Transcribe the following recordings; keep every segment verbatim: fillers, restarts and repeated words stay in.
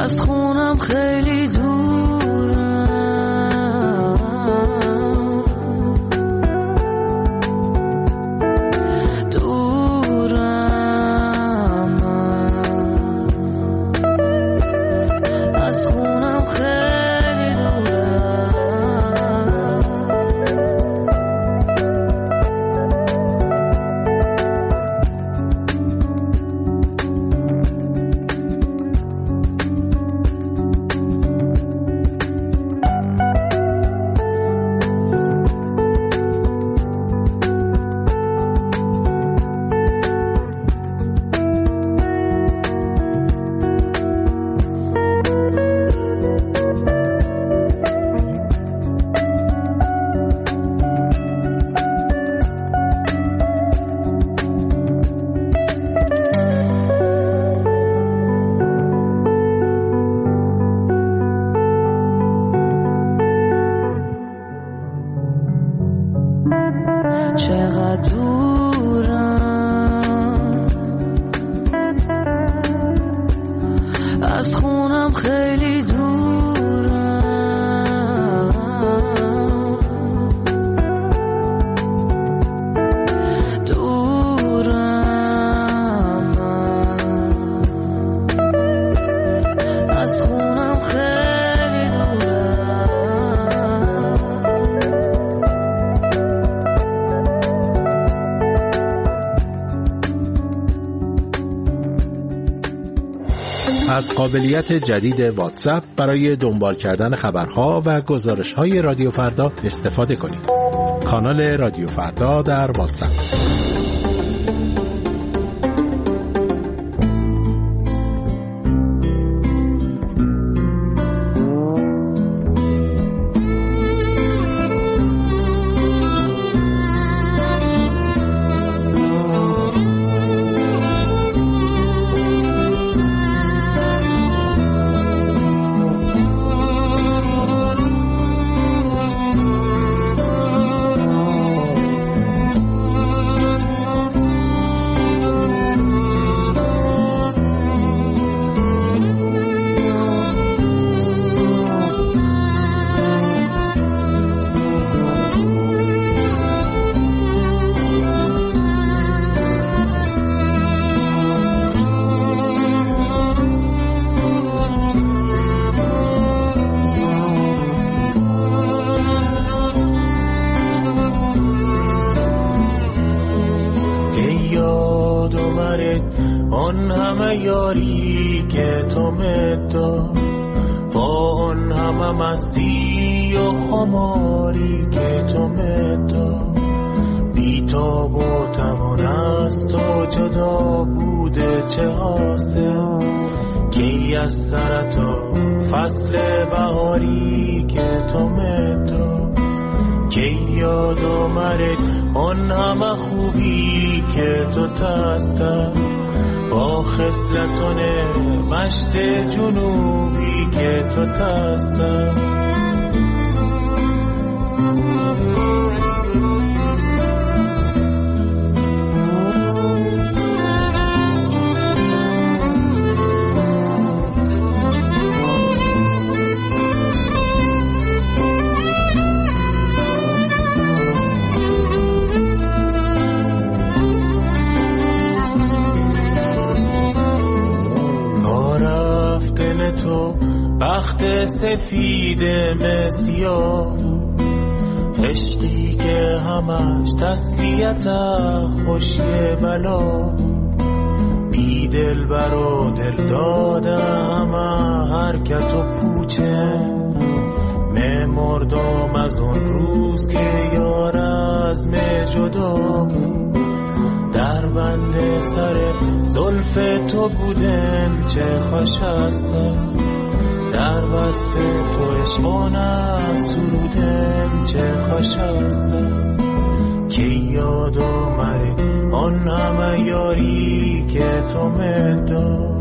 از خونم خیلی دورم، دورم از خونم خیلی دورم. چقدر دورم از خونم خیلی دورم، دورم از خونم خیلی دورم. از قابلیت جدید واتساپ برای دنبال کردن خبرها و گزارش‌های رادیو فردا استفاده کنید. کانال رادیو فردا در واتساپ. آن همه یاری که تو مدا، با آن همه مستی و خماری که تو مدا، بی‌تاب و توان از تو جدا بوده چه حاصل، کی از سر تو فصل بهاری که تو مدا، کی یاد آمد آن همه خوبی که تو تسته، با خصلتان مشت جنوبی که تو تسته. تو بخت سفید مسیاه، عشقی که همش تسلیت خوشی بلا، بی دل بر و دل داده همه حرکت و پوچه، مردم از اون روز که یار از می جدا بود، در بند سر زلف تو بودن چه خوش هستم، در وصف تو عشقانه سرودم چه خوش هستم، که یاد آمد آن همه یاری که تو مدا.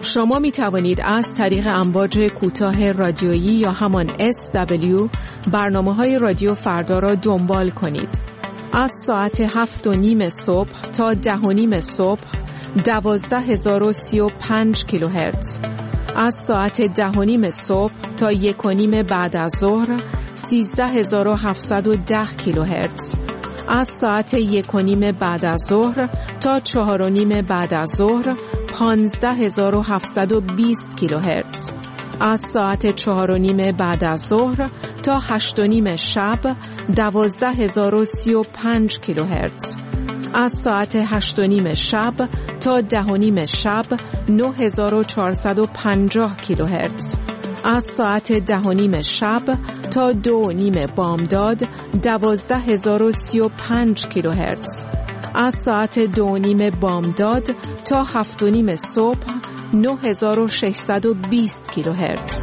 شما می توانید از طریق امواج کوتاه رادیویی یا همان اس دبلیو برنامه‌های رادیو فردا را دنبال کنید. از ساعت هفت و نیم صبح تا ده و نیم صبح دوازده هزار و سی و پنج کیلوهرتز، از ساعت ده و نیم صبح تا یک و نیم بعد از ظهر سیزده هزار و هفتصد و ده کیلوهرتز، از ساعت یک و نیم بعد از ظهر تا چهار و نیم بعد از ظهر پانزده هزار و هفتصد و بیست کیلوهرتز، از ساعت چهار و نیم بعد از ظهر تا هشت و نیم شب دوازده هزار و سی و پنج کیلوهرتز، از ساعت هشت و نیم شب تا ده و نیم شب نه هزار و چهارصد و پنجاه کیلوهرتز، از ساعت ده و نیم شب تا دو و نیم بامداد دوازده هزار و سی و پنج کیلوهرتز، از ساعت دو و نیم بامداد تا هفت و نیم صبح نه هزار و ششصد و بیست کیلوهرتز.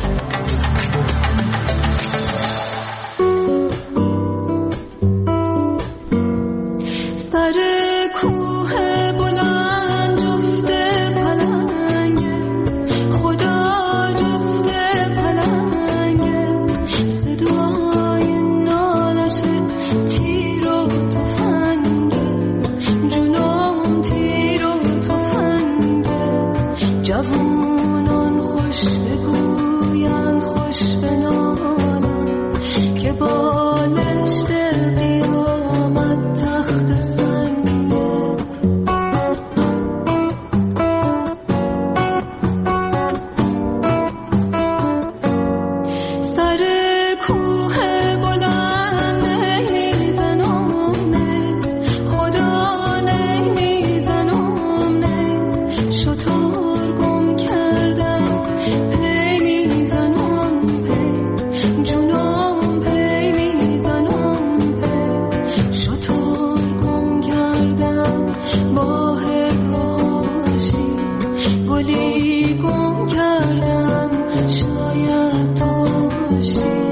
جوانان خوش بگویند خوش بنالند که بالشت قیامت تخت سنگه. سر کوه بلند نمیزنم خدا نمیزنم شطور گم کردم پی میزنم پی جونم پی میزنم پی شطور گم کردم با راشی گلی گم کردم شاید تو باشی.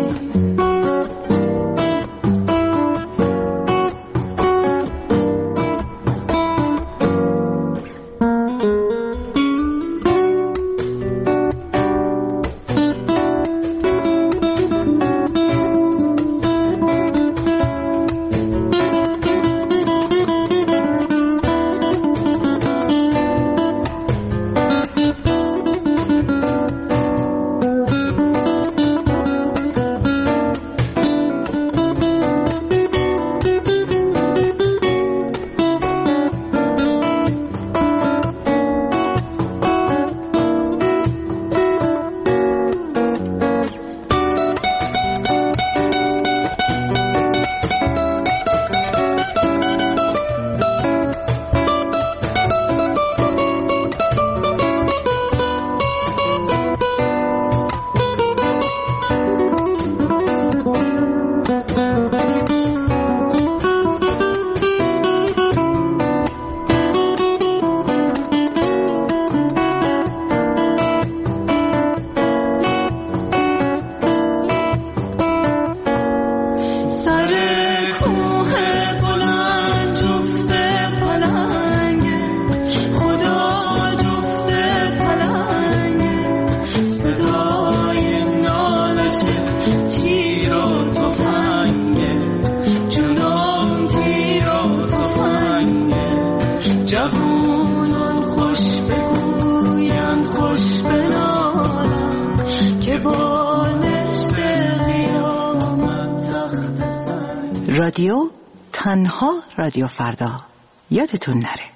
جوانان خوش بگویند خوش بنالند که بالشت قیامت تخت سنگ. رادیو تنها رادیو فردا، یادتون نره.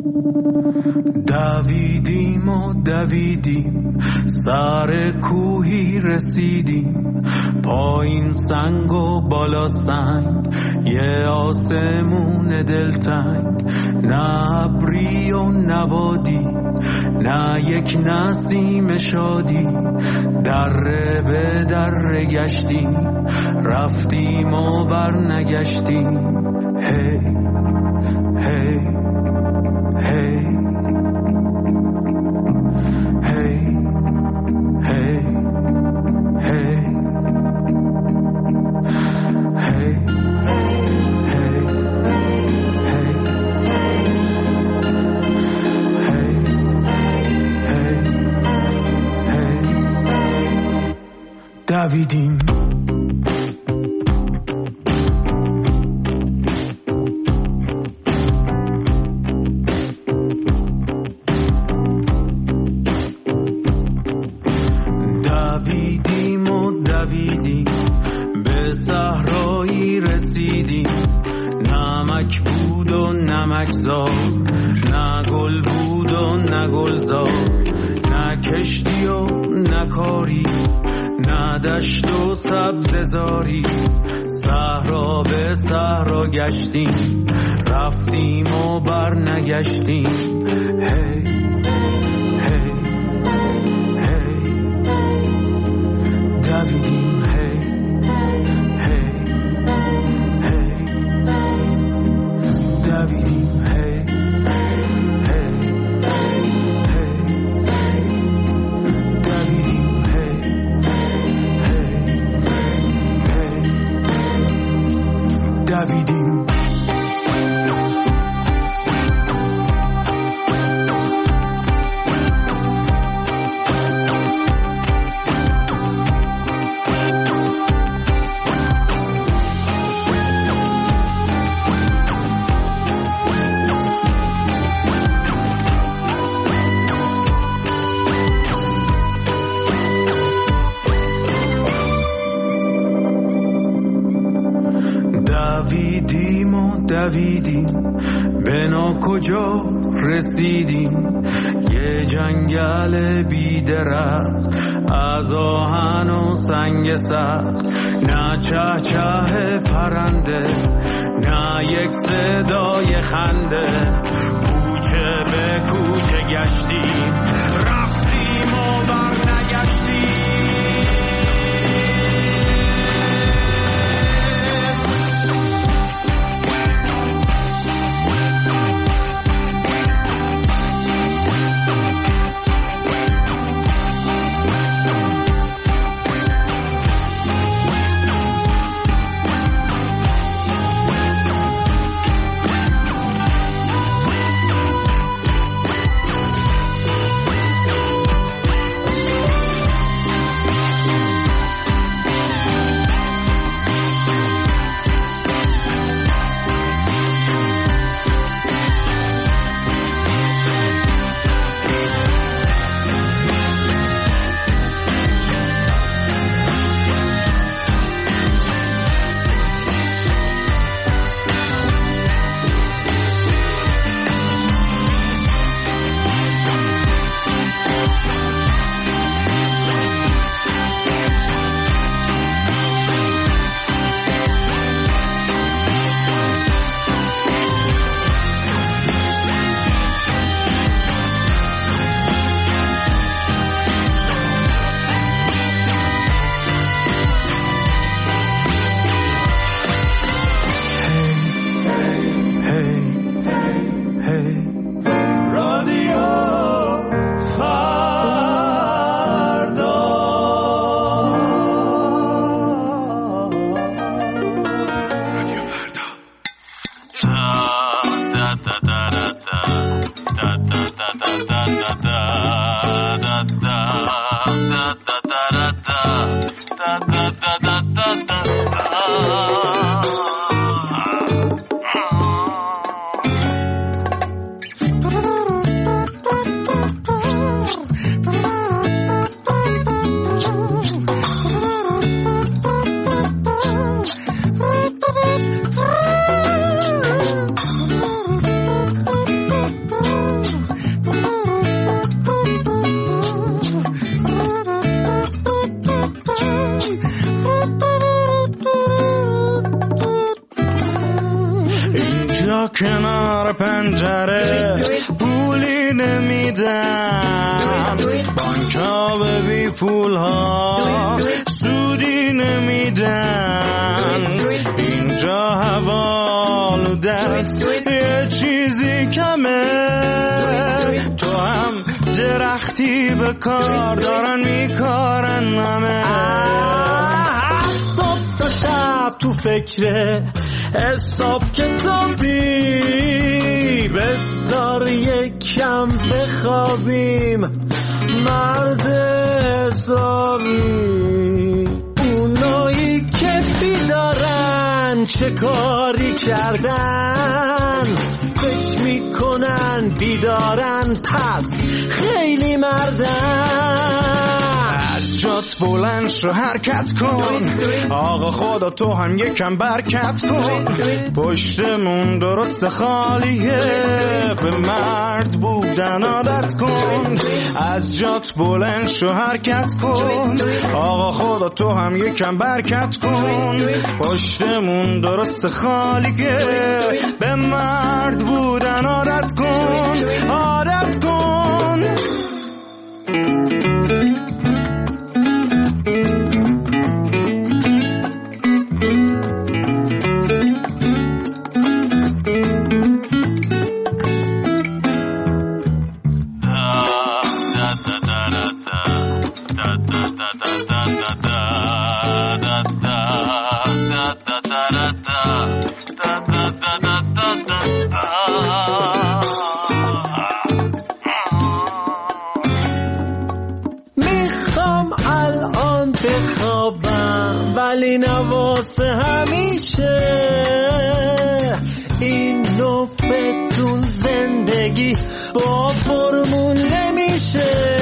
دویدیم و دویدیم سر کوهی رسیدیم، پایین سنگ و بالا سنگ، یه آسمون دلتنگ، نه ابری و نبادی، نه یک نسیم شادی، دره به دره گشتیم، رفتیم و برنگشتیم. هی هی هی دویدیم دویدیم و دویدیم به صحرایی رسیدیم، نمک بود و نمک زار، نه گل بود و نه گلزار، نه کشتی و نه کاری، نه دشت و سبززاری. صحرا به صحرا گشتیم، رفتیم و بر نگشتیم. هی هی هی دویدیم، هی هی هی دویدیم، هی هی هی دویدیم، هی هی هی دویدیم. دویدیم و دویدیم به نا کجا رسیدیم، یه جنگل بی درخت از آهن و سنگ سخت، نه چه چه پرنده نه یک صدای خنده. کوچه به کوچه گشتیم، رفتیم و بر نگشتیم. کنار پنجره پولی نمیدم، بانک‌ها به بی پول‌ها سودی نمیدن. اینجا هوا آلوده است، یه چیزی کمه. تو هم درختی به کار دارن میکارن همه. صبح تا شب تو فکره حساب کتابی، بذار یکم بخوابیم مرد حسابی. چه کاری کردن، فکر میکنن بیدارن پس خیلی مردن. از جات بلند شو حرکت کن، آقا خدا تو هم یکم برکت کن. پشتمون درست خالیه، به مرد بودن عادت کن. از جات بلند شو حرکت کن، آقا خدا تو هم یکم برکت کن. پشتمون درست خالیه، به مرد بودن عادت کن، عادت کن. میخوام الان بخوابم ولی نواسه همیشه، این نوبتون زندگی با فرمون نمیشه.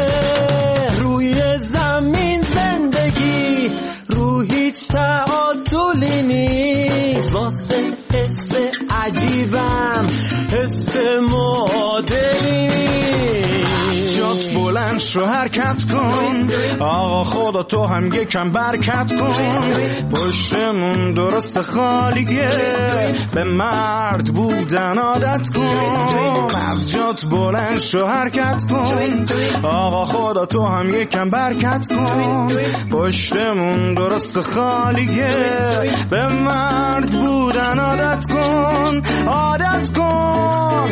روی زمین زندگی رو هیچ تعادلی نیست، واسه حس عجیبم حس معادلی نیست. جات بلند شو حرکت کن، آقا خدا تو هم یکم برکت کن. پشتمون درست خالیه، به مرد بودن عادت کن. از جات بلند شو حرکت کن، آقا خدا تو هم یکم برکت کن. پشتمون درست خالیه، به مرد بودن عادت کن، عادت کن.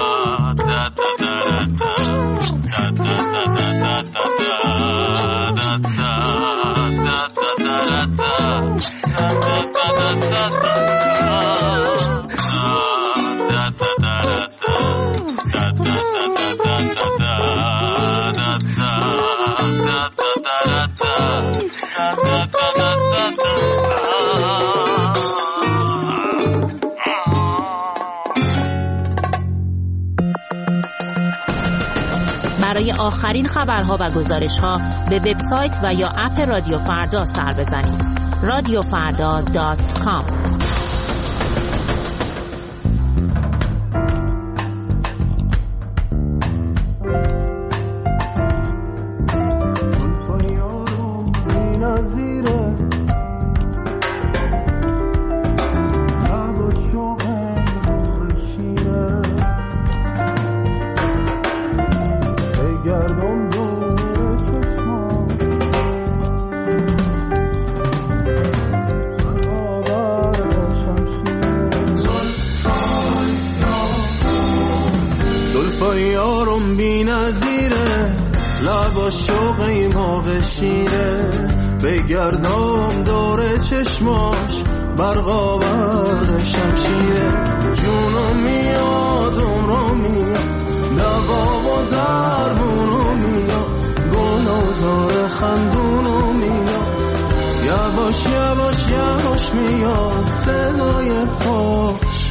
برای آخرین خبرها و گزارش‌ها به وبسایت و یا اپ رادیو فردا سر بزنید. رادیو فردا دات کام. یارم بی نظیره، لبا شوقی ما بشینه. بگردم دور چشماش برقا برق شمشیره. جونم میاد عمرم میاد، دوا و درمونم میاد، گل و زار خندونم میاد. یواش یواش یواش میاد صدای پاش.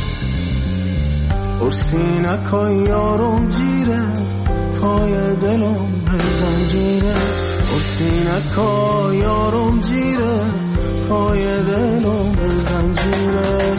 ارسینکای یارم جیره، پای دلم به زنجیره. ارسینکای یارم جیره، پای دلم به زنجیره.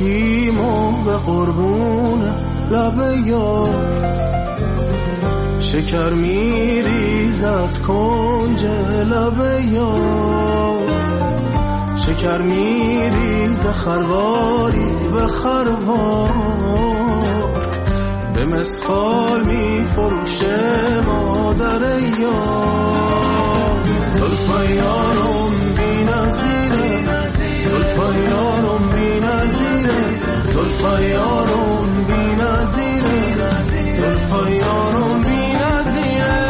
خاکیم و به قربون لب یار شکر میریز از کنج لب یار شکر میریز خرواری به خروار به مسخال میفروشه مادر یار زلفای یارم بی نظیره زلفای یارم بی نظیره زلفای یارم بی نظیره زلفای یارم بی نظیره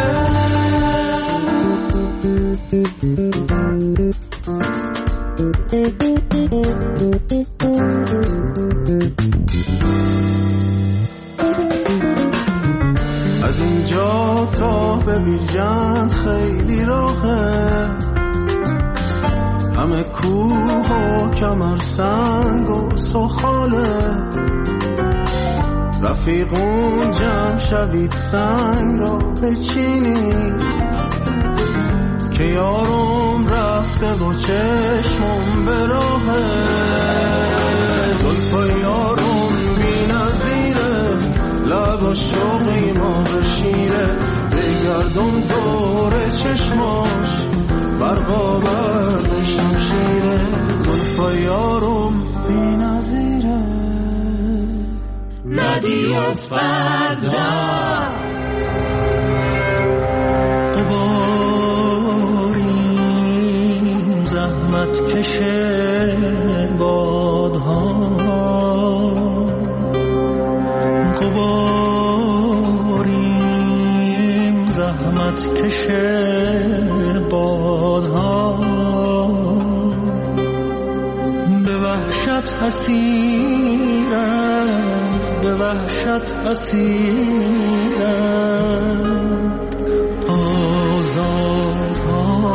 از اینجا تا به بیرجند خیلی راهه همه کوه و کمر سنگ و سخاله رفیقون جمع شوید سنگ را بچینی که یارم رفته و چشمم به راهه زلفای یارم بی نظیره لب شوقی ما بشیره بگردم دور چشماش برقا برد شمشیره زلفای یارم بی نظیره رادیو فردا قباریم زحمت کشه بادها قباریم زحمت کشه بادها به وحشت اسیرند به وحشت اسیرند آزادها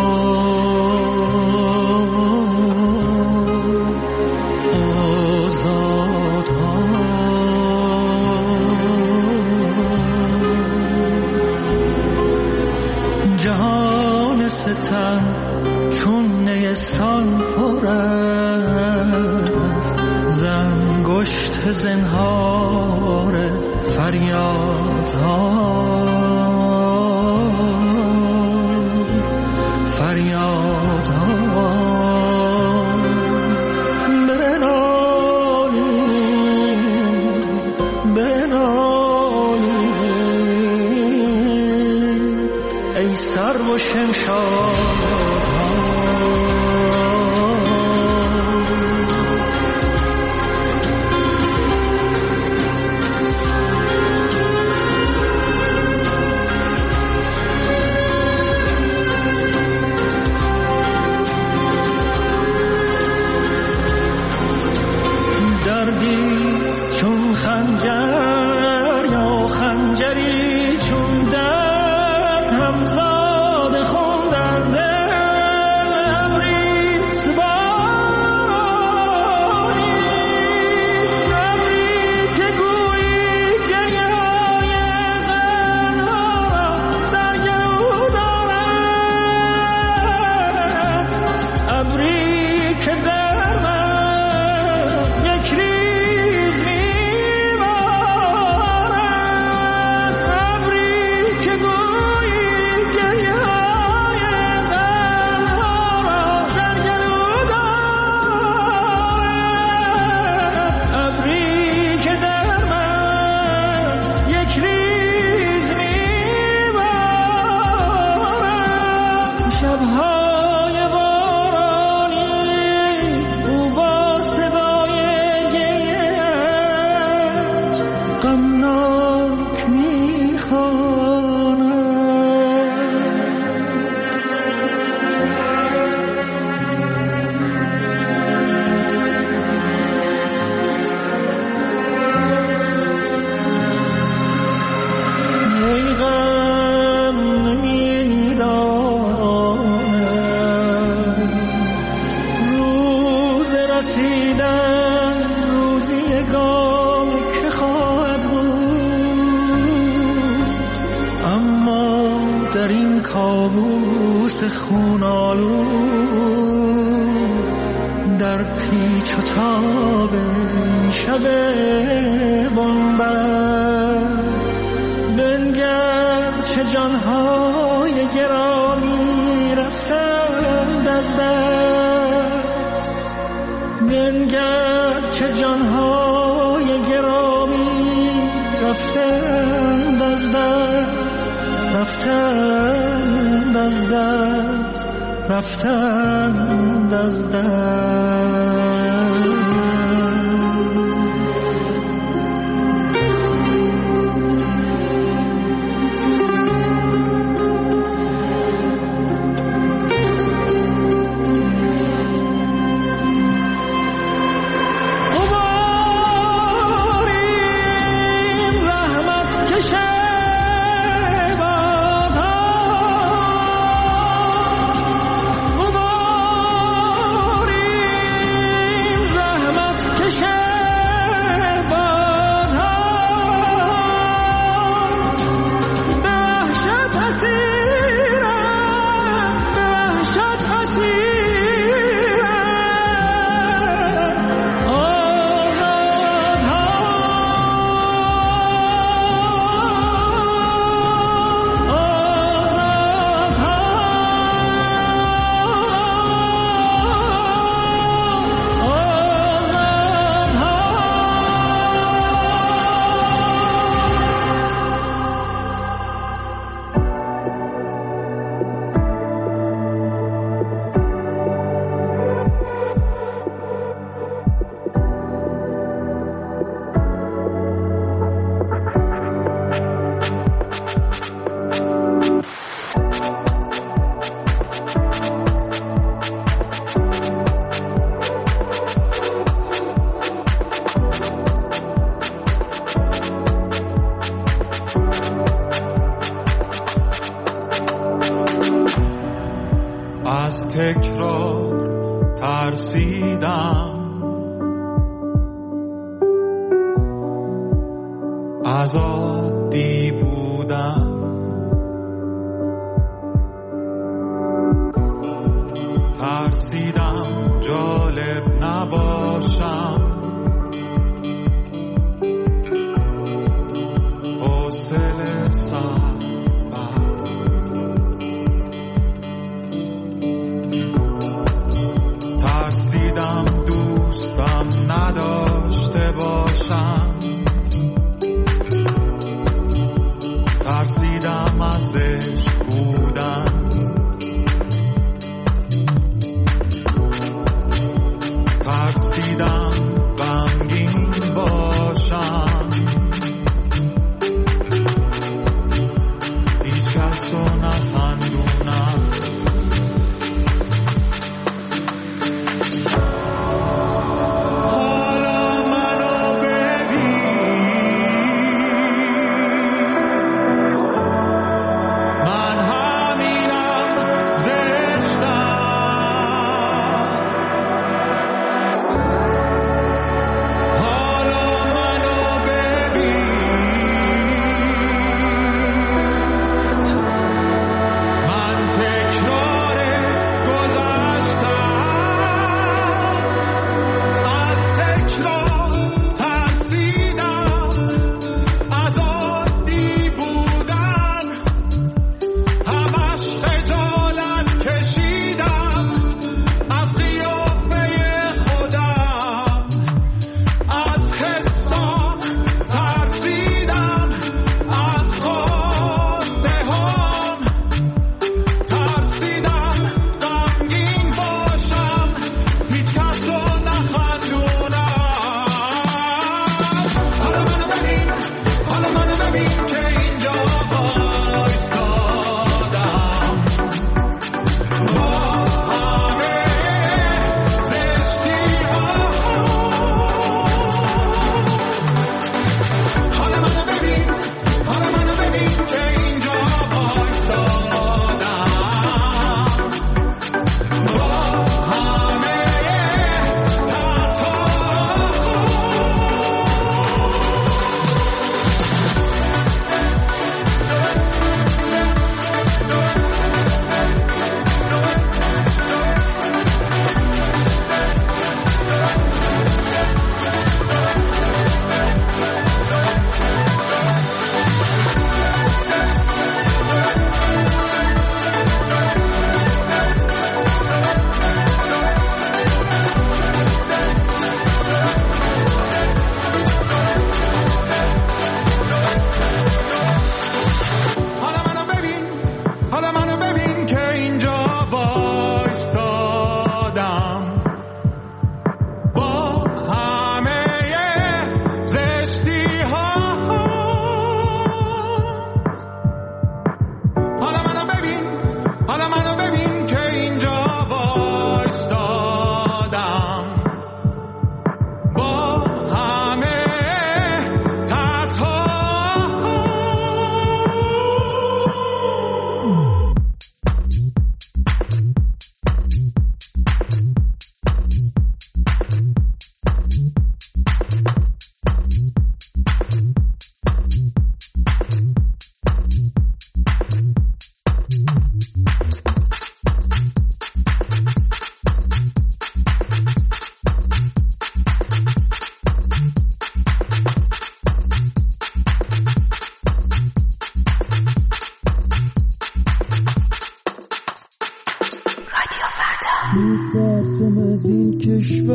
آزادها جهان ستم چون نیستان پر است زنگشت زنهار فریادها فریادها بنالید بنالید ای سر و شمشادها دردیست چون خنجر یا خنجری چون درد همزاد خون در دل ابریست باری ابری که گویی گریه‌های دلها را در گلو دارد ابری که در من یک ریز میبارد ابری که گویی گریه‌های دلها را در گلو دارد ابری که در من یک ریز میبارد شب‌های بارانی او با صدای گریه‌اش غمناک میخواند ای غم نمیداند روز رسیدن روزی گام که خواهد بود پیچ و تاب شب بنبست، بنگر چه جانهای گرامی رفتند از دست، بنگر چه جانهای گرامی رفتند از دست، رفتند از دست، رفتند از دست. از تکرار ترسیدم، از عادی بودم، ترسیدم جالب نباشم، حوصله سر ترسیدم دوستم نداشته باشم، ترسیدم از عشق بودن، ترسیدم غمگین باشم، هیچ کس رو نخندونم.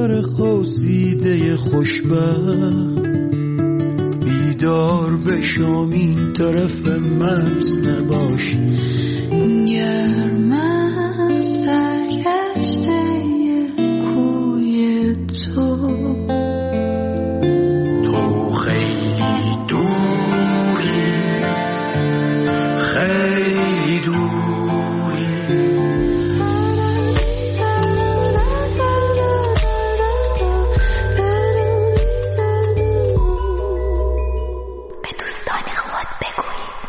سر خواسیده خوشبخت بیدار بشم این طرف مرز نباش. گرم از سرگشته کوی تو تو خیلی دوری خیلی دوری به دوستان خود بگویید.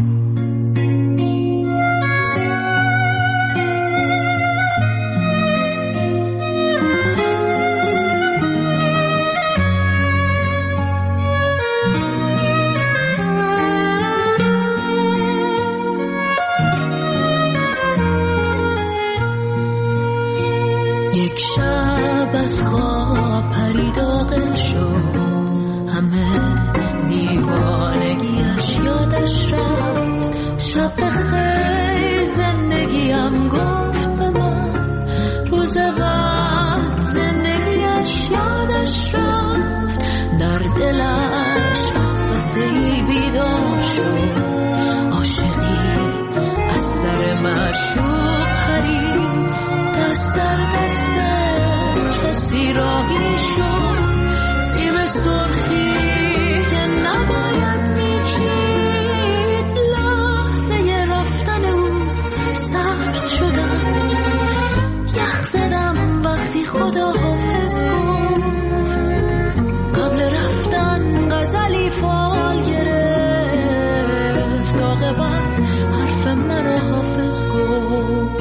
یک شب از خواب پرید عاقل شد، همه دیوانگیش یادش رفت. شب بخیر زندگیم گفت به من، روز بعد زندگیش یادش رفت. در دلش وسوسه‌ای بیدار شد، عاشقی از سر معشوق پرید. دست در دست کسی راهی شد، سیب سرخی که نباید میچید. لحظه رفتن او سرد شدم، یخ زدم وقتی خدا حافظ گفت. قبل رفتن غزلی فال گرفت، عاقبت حرف مرا حافظ گفت.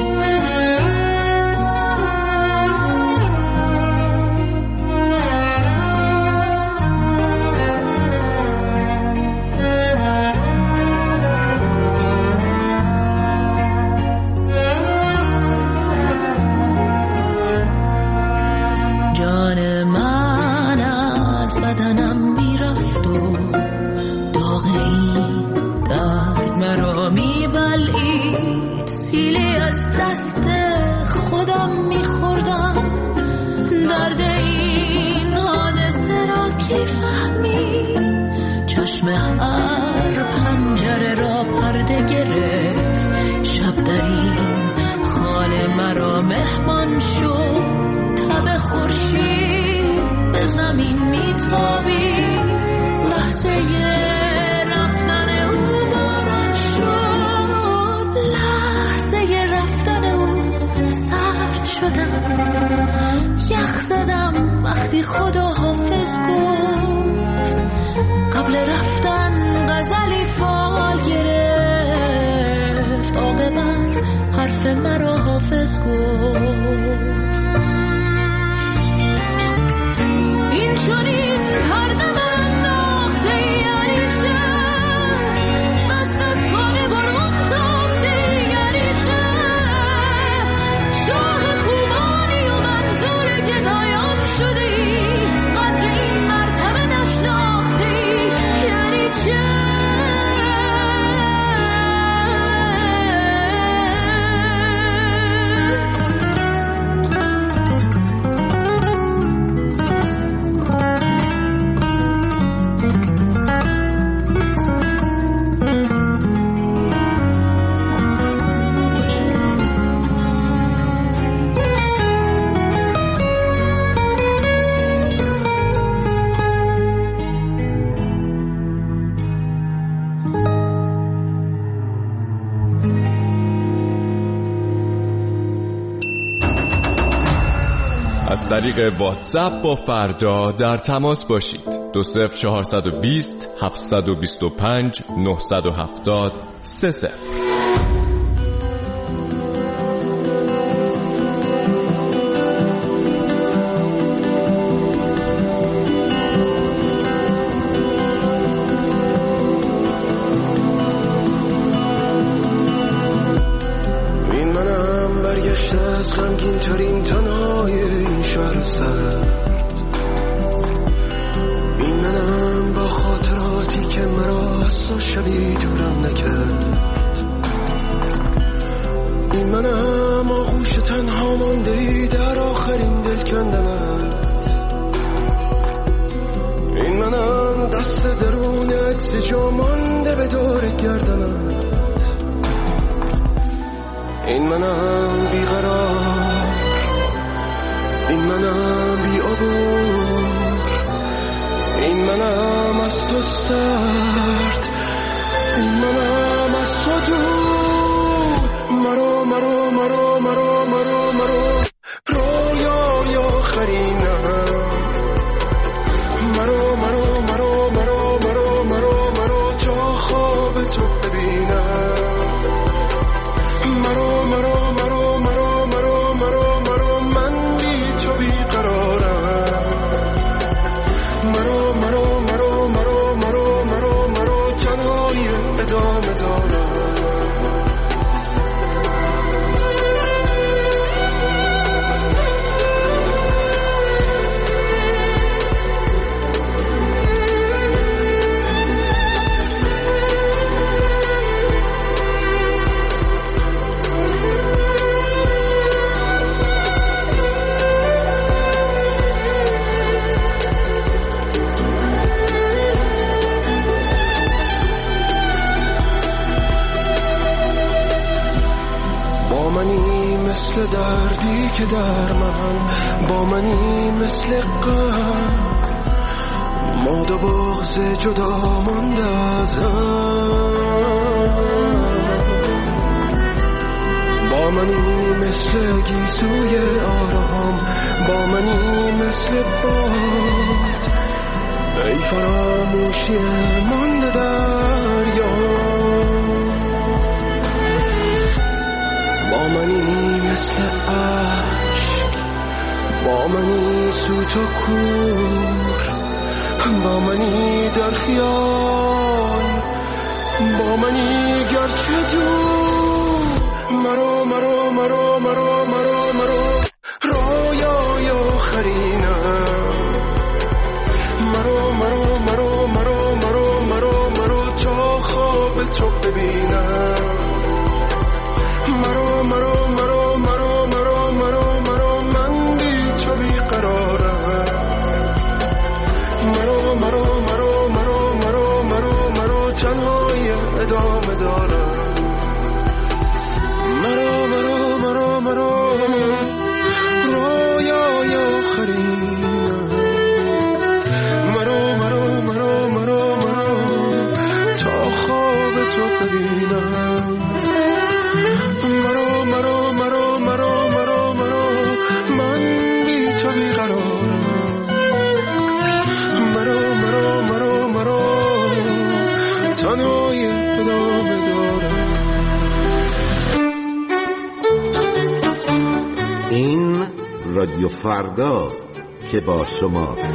جان من از بدنم میرفت و داغ این درد مرا میبلعید. سیلی از دست خودم میخوردم، درد این حادثه را کی فهمید. چشم هر پنجره را پرده گرفت، شب در این خانه مرا مهمان شد. تب خورشید به زمین میتابید، لحظه رفتن او باران شد. لحظه رفتن او سرد شدم، یخ زدم وقتی خدا حافظ گفت. قبل رفتن غزلی فال گرفت، عاقبت حرف مرا حافظ گفت. این چنین پرده انداخته یعنی چه؟ بست از خانه برون تاخته یعنی چه؟ شاه خوبانی و منظور گدایان شدی، قدر این مرتبه نشناختی یعنی چه؟ از طریق واتساپ با فردا در تماس باشید. دو صفر چهارصد و بیست هفتصد و بیست و پنج نهصد و هفتاد سه صفر. این منم برگشته از غمگین ترین تنهای این شهر سرد. این منم با خاطراتی که مرا حسا شبی دورم نکرد. این منم آغوش تنها مانده در آخرین دل کندنم. منم از تو سرد، منم از تو دور، مرو مرو مرو مرو مرو مرو رویای آخرینم، مرو مرو مرو مرو مرو مرو مرو تا خواب تو ببینم، مرو مرو مرو مرو مرو مرو مرو من بی تو بیقرارم، مرو مرو مرو مرو مرو مرو مرو تنهایی ادامه دارم. مثل دردی که در من با منی، مثل قلب ما دو بغض جدا مانده از هم، با منی مثل گیسوی آرام، با منی مثل باد ای فراموشی مانده در یاد، با منی مثل عشق، با منی سوت و کور، با منی در خیال، با منی گرچه دور، مرو مرو مرو مرو مرو مرو رویای آخرینم، مرو مرو مرو مرو مرو مرو مرو تا خواب تو ببینم، مرو مرو مرو مرو مرو مرو مرو من بی تو بیقرارم، مرو مرو مرو مرو مرو مرو مرو تنهایی ادامه دارم، مرو مرو مرو مرو رویای آخرینم، مرو مرو مرو مرو مرو تا خواب تو ببینم، مرو مرو مرو مرو مرو مرو من بی تو بیقرارم، مرو مرو مرو مرو تنهایی ادامه دارم. این رادیو فرداست که با شماست.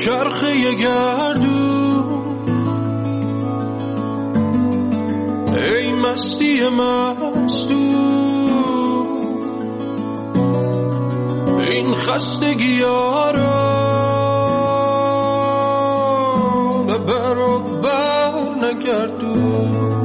چرخه گردون، ای مستی مستون، این خستگی ها را به بر و بر نگردون.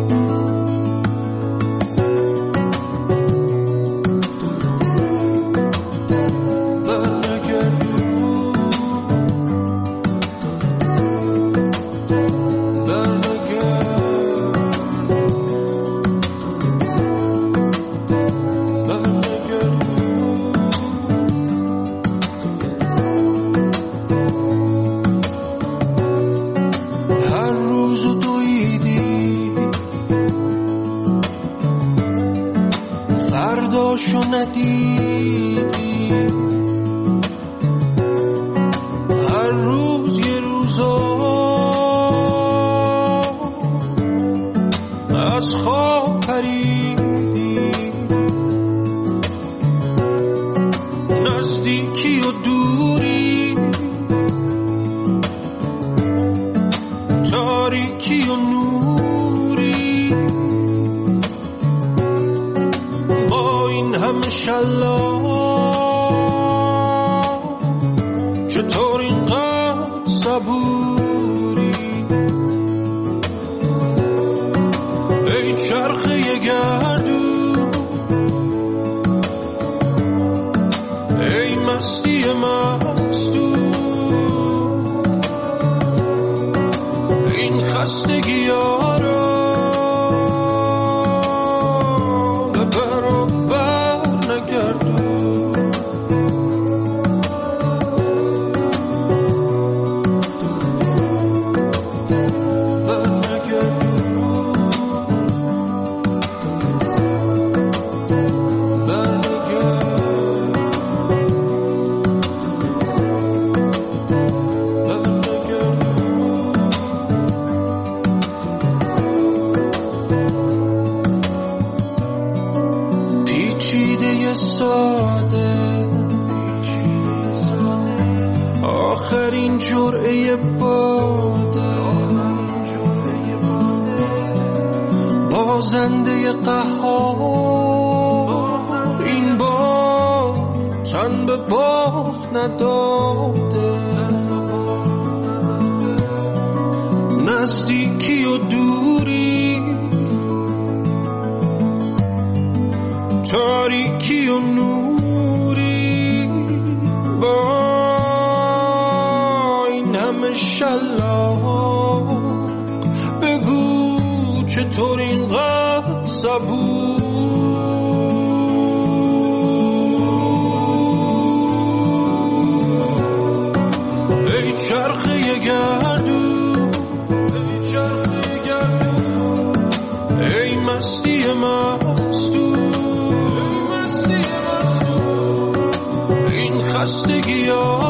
فرداشو ندیدی، هر روز یه روزا از خواب پریدی، نزدیکی و دوری، تاریکی و نوری، با این همه شلا چطور اینقدر صبوری؟ ای چرخه گردون، ای مستی مستون، این خستگی ها را به بر و بر نگردون. ساده آخرین جرعه باده، بازنده قهار این بار تن به باخت نداده، نزدیکی و دوری، تاریکی و نوری، با این همه شلاق بگو چطور اینقدر صبور؟ ای چرخه گردون، ای چرخه گردون، ای مستی مستون، خستگی ها